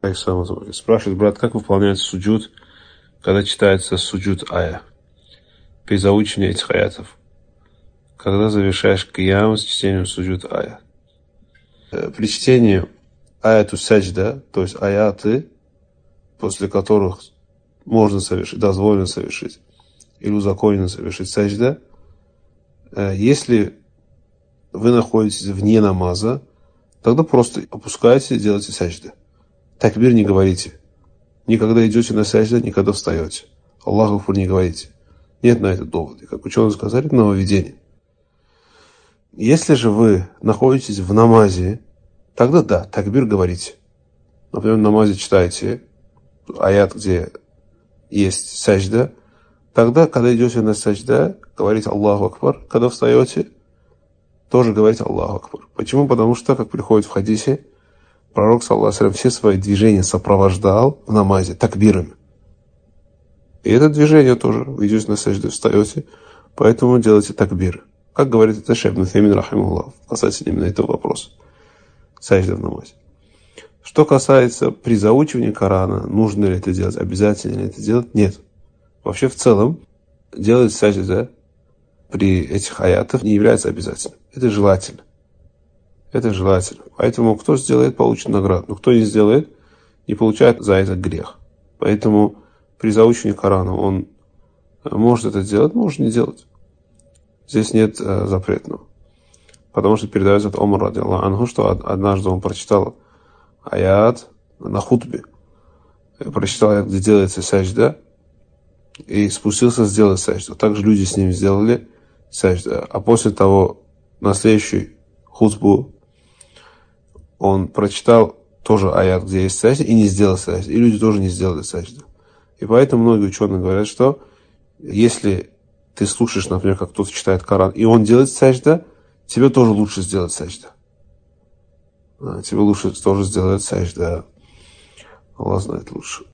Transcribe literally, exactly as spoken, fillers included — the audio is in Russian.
Спрашивает брат, как выполняется суджуд, когда читается суджуд ая, при заучивании этих аятов? Когда завершаешь киям с чтением суджуд ая? При чтении аяту саджда, то есть аяты, после которых можно совершить, дозволено совершить, или узаконено совершить саджда, если вы находитесь вне намаза, тогда просто опускайте и делайте саджда. Такбир не говорите. Никогда идете на саджда, никогда встаете. Аллаху акбар не говорите. Нет на это довода. Как ученые сказали, это нововведение. Если же вы находитесь в намазе, тогда да, такбир говорите. Например, в намазе читаете аят, где есть саджда. Тогда, когда идете на саджда, говорите Аллаху акбар. Когда встаете, тоже говорите Аллаху акбар. Почему? Потому что, как приходит в хадисе, пророк, саллаллаху алейхи ва саллям, все свои движения сопровождал в намазе такбирами. И это движение тоже. Вы идете на саджду, встаете, поэтому делайте такбир. Как говорит это шейх ибн Утаймин рахимахуллах, касательно именно этого вопроса. Саджда в намазе. Что касается при заучивании Корана, нужно ли это делать, обязательно ли это делать? Нет. Вообще в целом делать саджда при этих аятах не является обязательным. Это желательно. Это желательно. Поэтому кто сделает, получит награду. Но кто не сделает, не получает за это грех. Поэтому при заучивании Корана он может это делать, может не делать. Здесь нет э, запретного. Потому что передается от Омара радиаллаху анху, что однажды он прочитал аят на хутбе. Прочитал аят, где делается саджда, и спустился сделать саджду. Также люди с ним сделали саджда. А после того, на следующую хутбу, он прочитал тоже аят, где есть саджда, и не сделал саджда. И люди тоже не сделали саджду. И поэтому многие ученые говорят, что если ты слушаешь, например, как кто-то читает Коран, и он делает саджда, тебе тоже лучше сделать саджда. Тебе лучше тоже сделать саджда. Аллах знает лучше.